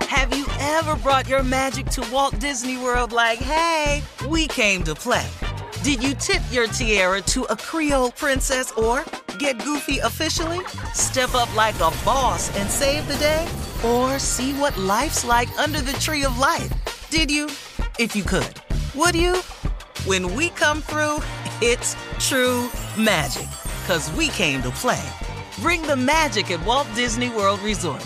Have you ever brought your magic to Walt Disney World like, hey, we came to play? Did you tip your tiara to a Creole princess or get goofy officially? Step up like a boss and save the day? Or see what life's like under the tree of life? Did you? If you could. Would you? When we come through, it's true magic. 'Cause we came to play. Bring the magic at Walt Disney World Resort.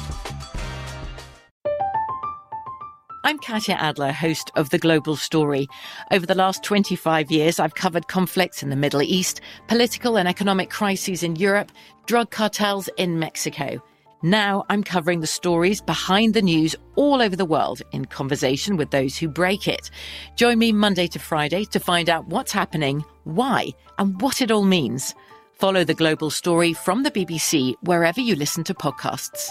I'm Katya Adler, host of The Global Story. Over the last 25 years, I've covered conflicts in the Middle East, political and economic crises in Europe, drug cartels in Mexico. Now I'm covering the stories behind the news all over the world in conversation with those who break it. Join me Monday to Friday to find out what's happening, why, and what it all means. Follow The Global Story from the BBC wherever you listen to podcasts.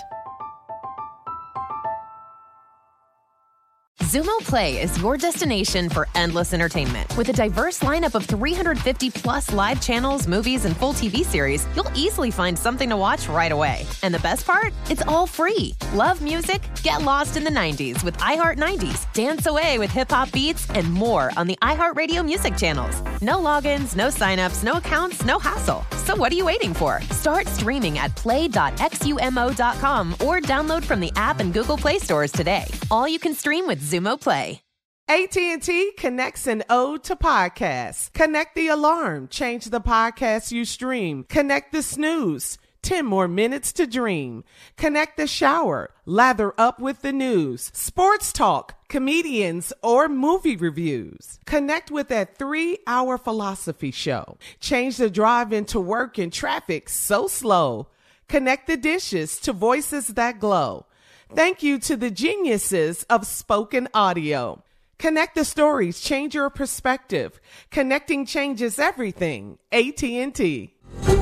Xumo Play is your destination for endless entertainment. With a diverse lineup of 350 plus live channels, movies, and full TV series, you'll easily find something to watch right away. And the best part? It's all free. Love music? Get lost in the 90s with iHeart 90s, dance away with hip-hop beats, and more on the iHeartRadio music channels. No logins, no signups, no accounts, no hassle. So what are you waiting for? Start streaming at play.xumo.com or download from the app and Google Play stores today. All you can stream with Xumo Play. AT&T connects an ode to podcasts. Connect the alarm. Change the podcast you stream. Connect the snooze. 10 more minutes to dream. Connect the shower. Lather up with the news. Sports talk, comedians, or movie reviews. Connect with that 3-hour philosophy show. Change the drive into work in traffic so slow. Connect the dishes to voices that glow. Thank you to the geniuses of spoken audio. Connect the stories, change your perspective. Connecting changes everything. AT&T.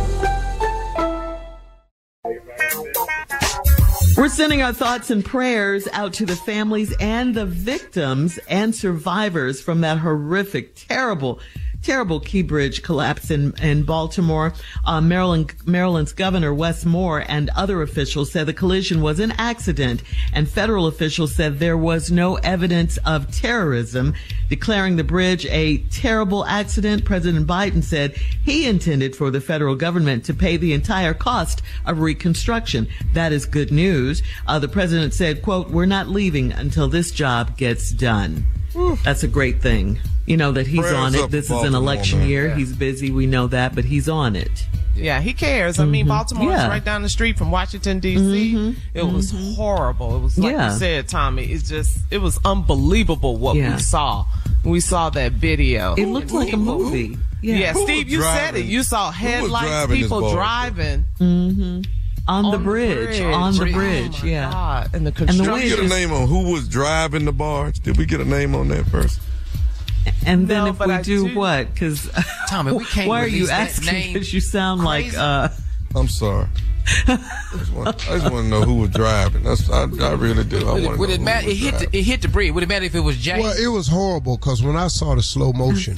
We're sending our thoughts and prayers out to the families and the victims and survivors from that horrific, terrible Key Bridge collapse in Baltimore. Maryland's Governor Wes Moore and other officials said the collision was an accident, and federal officials said there was no evidence of terrorism. Declaring the bridge a terrible accident, President Biden said he intended for the federal government to pay the entire cost of reconstruction. That is good news. The president said, quote, "We're not leaving until this job gets done." That's a great thing. You know, that he's Prayers on it. This is an election year. Yeah. He's busy. We know that, but he's on it. Yeah, he cares. I mean, Baltimore is right down the street from Washington, D.C. It was horrible. It was like you said, Tommy. It was unbelievable what we saw. We saw that video. It looked like a movie. Yeah, Steve, you said it. You saw headlights, people driving. On the bridge. On the bridge, God. And the construction. Did we get a name on who was driving the barge? Did we get a name on that person? And then if we do what? Because Tommy, we can't. Why are you asking? Because you sound crazy. Like. I'm sorry. I just want to know who was driving. I really do. Would it matter? It hit the bridge. Would it matter if it was James? Well, it was horrible because when I saw the slow motion,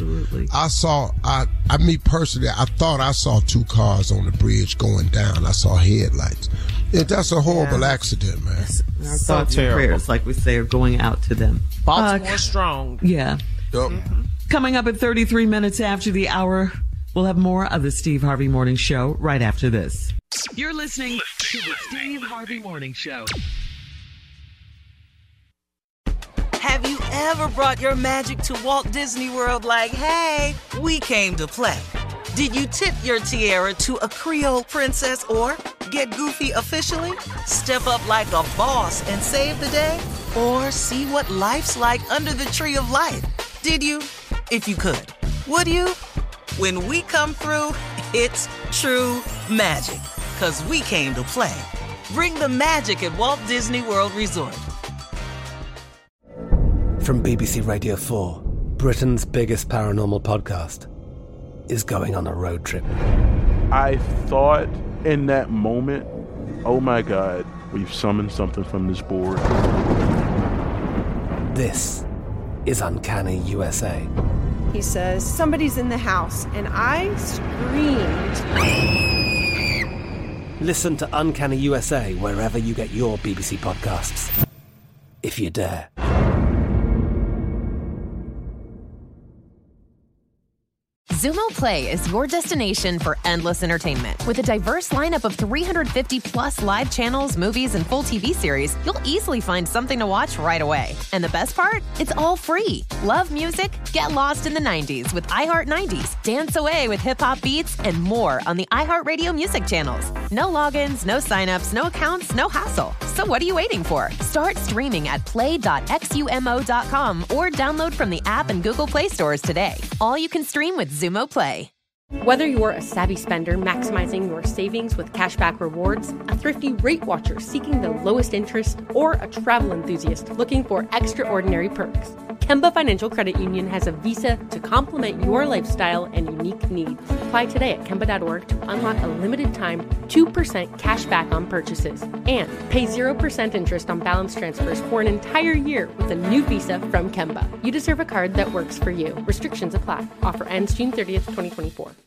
me personally, I thought I saw 2 cars on the bridge going down. I saw headlights. That's a horrible accident, man. Our thoughts and prayers, like we say, are going out to them. Baltimore strong. Yeah. Yep. Coming up at 33 minutes after the hour, we'll have more of the Steve Harvey Morning Show right after this. You're listening to the Steve Harvey Morning Show. Have you ever brought your magic to Walt Disney World like, hey, we came to play? Did you tip your tiara to a Creole princess or get goofy officially? Step up like a boss and save the day? Or see what life's like under the tree of life? Did you? If you could. Would you? When we come through, it's true magic. 'Cause we came to play. Bring the magic at Walt Disney World Resort. From BBC Radio 4, Britain's biggest paranormal podcast is going on a road trip. I thought in that moment, oh my God, we've summoned something from this board. This is Uncanny USA. He says, somebody's in the house, and I screamed. Listen to Uncanny USA wherever you get your BBC podcasts, if you dare. Xumo Play is your destination for endless entertainment. With a diverse lineup of 350 plus live channels, movies, and full TV series, you'll easily find something to watch right away. And the best part? It's all free. Love music? Get lost in the 90s with iHeart 90s, dance away with hip-hop beats, and more on the iHeartRadio music channels. No logins, no signups, no accounts, no hassle. So what are you waiting for? Start streaming at play.xumo.com or download from the app and Google Play stores today. All you can stream with Xumo Play. Whether you're a savvy spender maximizing your savings with cashback rewards, a thrifty rate watcher seeking the lowest interest, or a travel enthusiast looking for extraordinary perks, Kemba Financial Credit Union has a visa to complement your lifestyle and unique needs. Apply today at Kemba.org to unlock a limited-time 2% cash back on purchases and pay 0% interest on balance transfers for an entire year with a new visa from Kemba. You deserve a card that works for you. Restrictions apply. Offer ends June 30th, 2024.